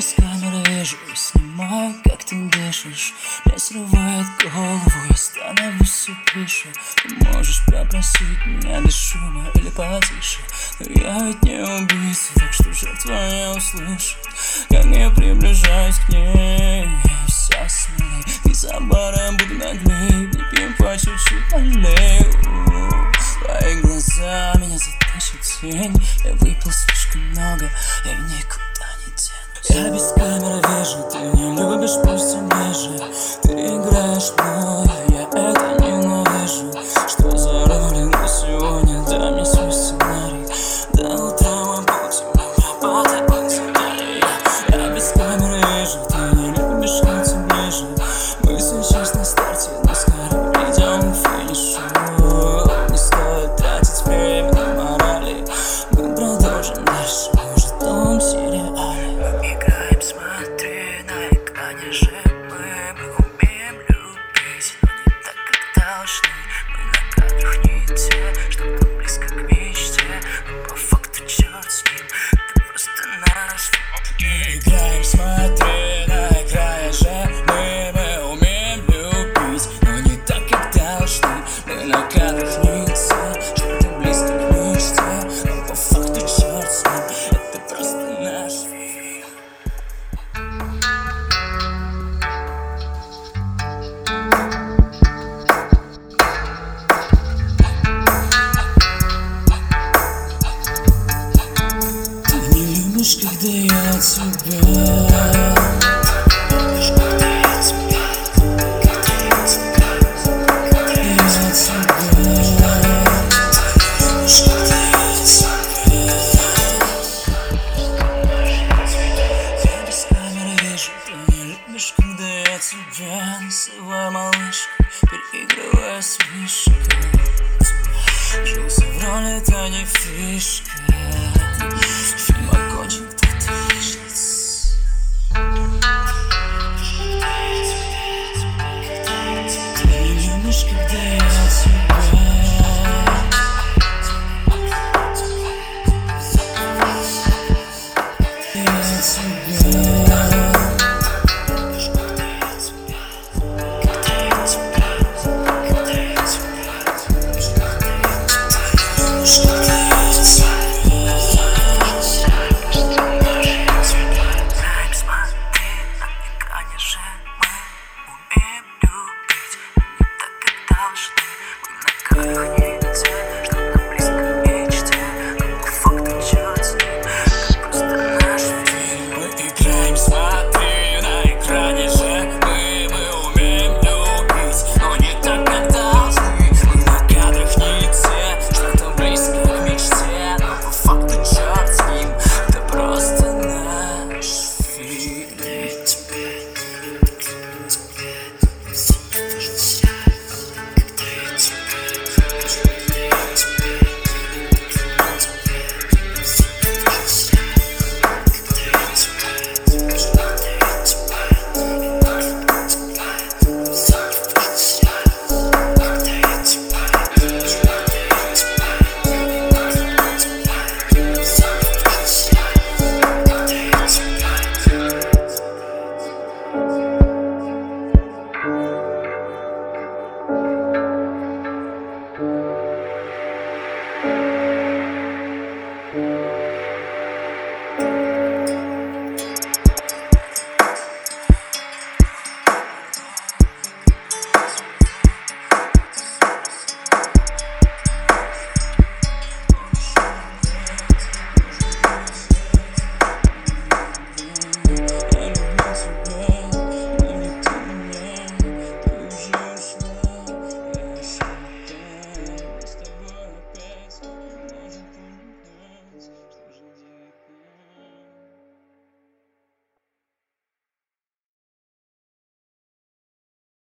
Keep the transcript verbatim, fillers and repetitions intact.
без камеры вижу и снимаю, как ты дышишь. Мне срывает голову, я становлюсь все ближе. Ты можешь попросить меня без шума или потише, но я ведь не убийца, так что жертва не услышит. Как я приближаюсь к ней, вся смелей, и за баром буду наглей. Выпьем по чуть-чуть, налей. Твои глаза меня затащат в тень. Я выпил слишком много, я никуда не денусь. Я без камеры вижу, ты не любишь, пусть и ниже. Ты играешь мною, я это ненавижу. Что за роли на сегодня? Дай мне свой сценарий. До утра мы будем работать сценарий. Я без камеры вижу, ты не любишь, хоть и ближе. Мы сейчас на старте, но скоро придем к финишу. Не стоит тратить время на морали. Мы продолжим дальше, уже в том сериале. Мы играем, смотри, на экране же мы. Мы умеем любить, но не так, как должны. Мы на кадрах не те, что там близко к мечте. Но по факту черт с ним, ты просто наш. Мы играем, смотри, на экране же мы. Мы умеем любить, но не так, как должны. Мы на кадрах не те, что там близко к мечте. Но по факту черт с ним, это просто наш фильм. Ты не любишь, когда я тебя. Когда я тебя называю малышкой, переигрывая с вишенкой. Жизнь в роли, это не фишка. Фильм окончен, кто-то лишниц. Ты не любишь, когда я тебя. Я тебя. Thank you.